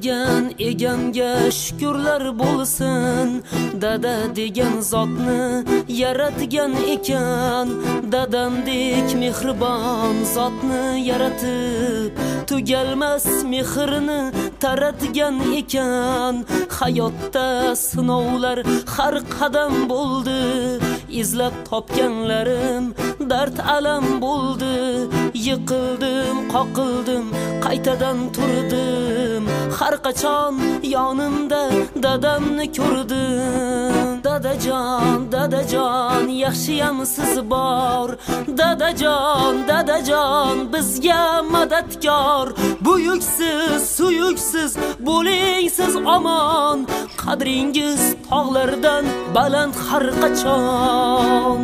bergan egamga shukrlar bo'lsin. Dada degan zotni yaratgan ekan, dadamdek mehribon zotni yaratib tugalmas mehrni taratgan ekan. Hayotda sinovlar har qadam bo'ldi, izlab topganlarim dard alam bo'ldi. Yiqildim, qoqildim, qaytadan turdim, har qachon yonimda dadamni ko'rdim. Dadajon, dadajon, yaxshiyamsiz bor. Dadajon, dadajon, bizga madadkor. Buyuksiz, suyuksiz, bo'ling siz omon. Qadringiz tog'lardan baland har qachon.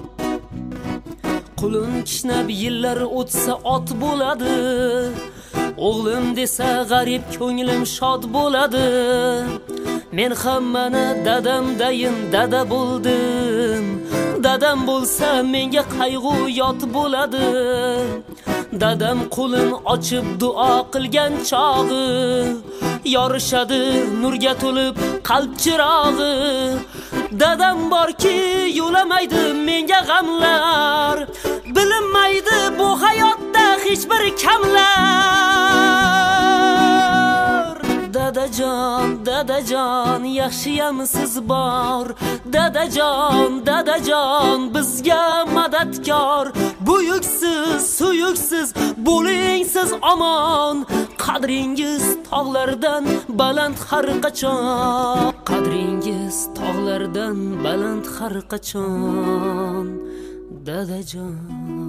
Qulun kishnab yillar o'tsa ot bo'ladi, o'g'lim desa g'arib ko'nglim shod bo'ladi. Men ham mana dadamdayin dada bo'ldim. Dadam bo'lsa menga qayg'u yot bo'ladi. Dadam qo'lin ochib duo qilgan chog'i, yorishadi nurga to'lib qalb chirog'i. Dadam borki yo'lamaydi menga g'amlar, bilinmaydi bu hayotda hech bir kamlar. Dadajon, dadajon, yaxshiyamsiz bor. Dadajon, dadajon, bizga madadkor. Buyuksiz, suyuksiz, bo'ling siz omon. Qadringiz tog'lardan baland har qachon. Qadringiz tog'lardan baland har qachon. Dadajon.